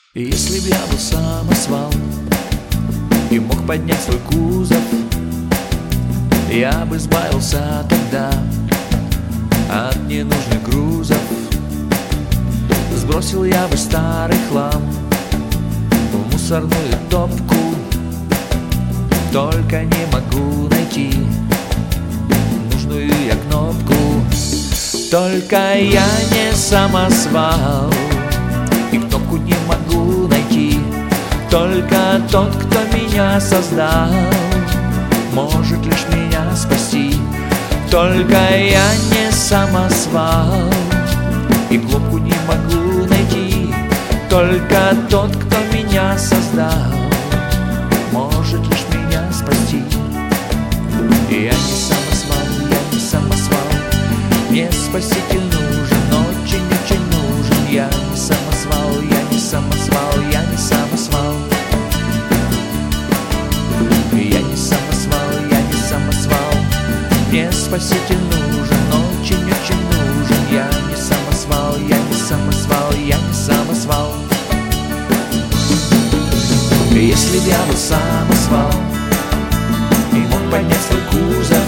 Если б я был самосвал и мог поднять свой кузов, я бы избавился тогда от ненужных грузов. Сбросил я бы старый хлам в мусорную топку, только не могу найти нужную я кнопку. Только я не самосвал и кнопку не могу найти. Только тот, кто меня создал, может лишь меня спасти. Только я не самосвал и кнопку не могу найти. Только тот, кто меня создал, может лишь меня спасти. Я не самосвал, я не самосвал, мне спаситель нужен, очень-очень нужен. Я не самосвал, я не самосвал, я не самосвал. Я не самосвал, я не самосвал, мне спаситель нужен, очень-очень нужен. Я не самосвал, я не самосвал, я не самосвал. Если б я был самосвал и мог поднять свой кузов,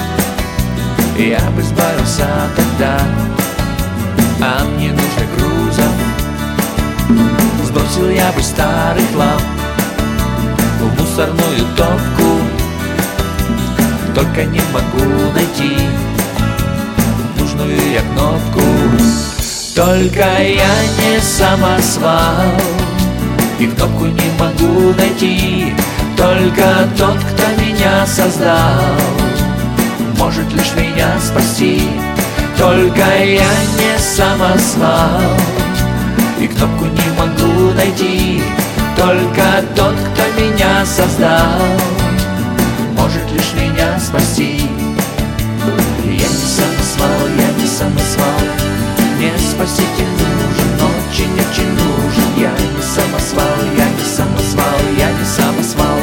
я бы избавился тогда от ненужных грузов. Сбросил я бы старый хлам в мусорную топку, только не могу найти нужную я кнопку. Только я не самосвал и кнопку не могу найти. Только тот, кто меня создал, может лишь меня спасти. Только я не самосвал и кнопку не могу найти. Только тот, кто меня создал, может лишь меня спасти. Я не самосвал, я не самосвал, мне спаситель нужен, очень-очень нужен. Я не самосвал, я не самосвал, я не самосвал.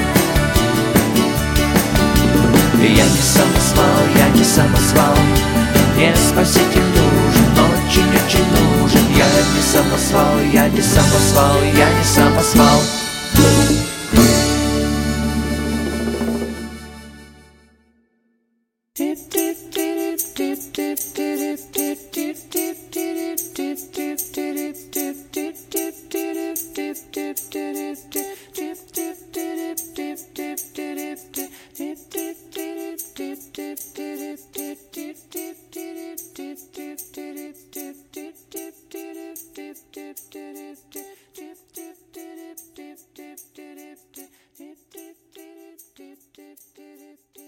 Я не самосвал, я не самосвал, мне спаситель нужен, очень-очень нужен. Я не самосвал, я не самосвал, я не самосвал. Tip